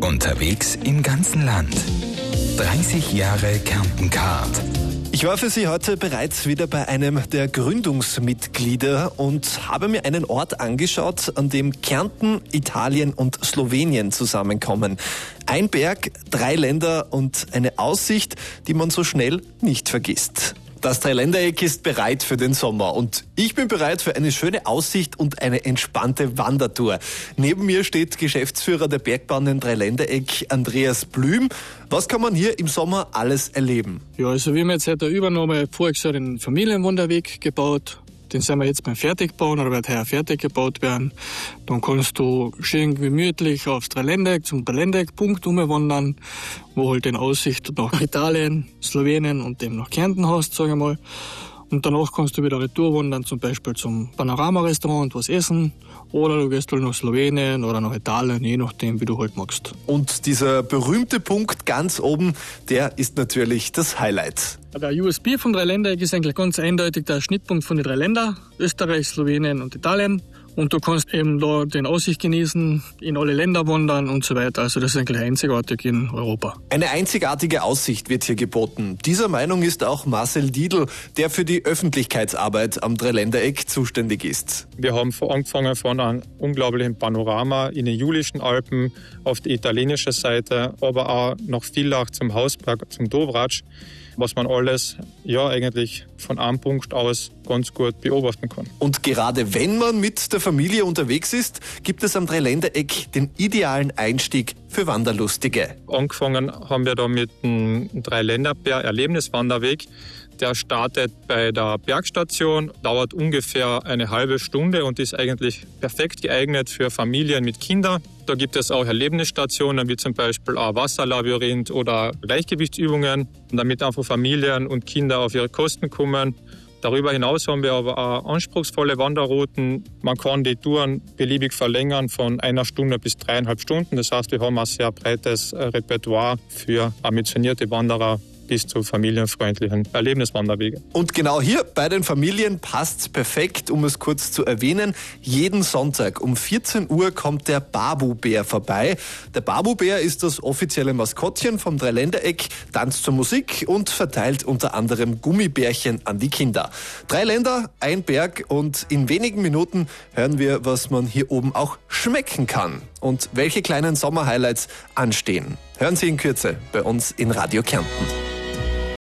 Unterwegs im ganzen Land. 30 Jahre Kärnten-Card. Ich war für Sie heute bereits wieder bei einem der Gründungsmitglieder und habe mir einen Ort angeschaut, an dem Kärnten, Italien und Slowenien zusammenkommen. Ein Berg, 3 Länder und eine Aussicht, die man so schnell nicht vergisst. Das Dreiländereck ist bereit für den Sommer und ich bin bereit für eine schöne Aussicht und eine entspannte Wandertour. Neben mir steht Geschäftsführer der Bergbahnen Dreiländereck, Andreas Blüm. Was kann man hier im Sommer alles erleben? Ja, also wir haben jetzt seit der Übernahme voriges Jahr den Familienwanderweg gebaut. Den sind wir jetzt beim Fertigbauen oder wird heuer fertig gebaut werden. Dann kannst du schön gemütlich aufs Dreiländereck zum Dreiländereck-Punkt umwandern, wo halt den Aussicht nach Italien, Slowenien und dem nach Kärnten hast, sage ich mal. Und danach kannst du wieder retour wandern, zum Beispiel zum Panorama-Restaurant und was essen. Oder du gehst halt nach Slowenien oder nach Italien, je nachdem, wie du halt magst. Und dieser berühmte Punkt ganz oben, der ist natürlich das Highlight. Der USB vom Dreiländereck ist eigentlich ganz eindeutig der Schnittpunkt von den 3 Ländern, Österreich, Slowenien und Italien. Und du kannst eben da den Aussicht genießen, in alle Länder wandern und so weiter. Also das ist eigentlich einzigartig in Europa. Eine einzigartige Aussicht wird hier geboten. Dieser Meinung ist auch Marcel Diedl, der für die Öffentlichkeitsarbeit am Dreiländereck zuständig ist. Wir haben angefangen von einem unglaublichen Panorama in den Julischen Alpen auf der italienischen Seite, aber auch nach Villach zum Hausberg, zum Dovratsch, was man alles eigentlich von einem Punkt aus ganz gut beobachten kann. Und gerade wenn man mit der Familie unterwegs ist, gibt es am Dreiländereck den idealen Einstieg für Wanderlustige. Angefangen haben wir da mit dem Dreiländerbär-Erlebniswanderweg. Der startet bei der Bergstation, dauert ungefähr eine halbe Stunde und ist eigentlich perfekt geeignet für Familien mit Kindern. Da gibt es auch Erlebnisstationen, wie zum Beispiel ein Wasserlabyrinth oder Gleichgewichtsübungen, damit einfach Familien und Kinder auf ihre Kosten kommen. Darüber hinaus haben wir aber auch anspruchsvolle Wanderrouten. Man kann die Touren beliebig verlängern von 1 Stunde bis 3,5 Stunden. Das heißt, wir haben ein sehr breites Repertoire für ambitionierte Wanderer bis zu familienfreundlichen Erlebniswanderwege. Und genau hier bei den Familien passt's perfekt, um es kurz zu erwähnen. Jeden Sonntag um 14 Uhr kommt der Babubär vorbei. Der Babubär ist das offizielle Maskottchen vom Dreiländereck, tanzt zur Musik und verteilt unter anderem Gummibärchen an die Kinder. 3 Länder, ein Berg und in wenigen Minuten hören wir, was man hier oben auch schmecken kann und welche kleinen Sommerhighlights anstehen. Hören Sie in Kürze bei uns in Radio Kärnten.